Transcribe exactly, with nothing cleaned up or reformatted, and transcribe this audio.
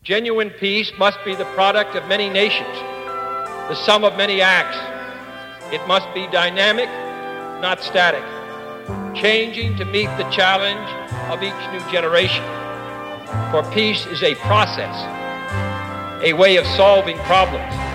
Genuine peace must be the product of many nations, the sum of many acts. It must be dynamic, not static, changing to meet the challenge of each new generation. For peace is a process, a way of solving problems,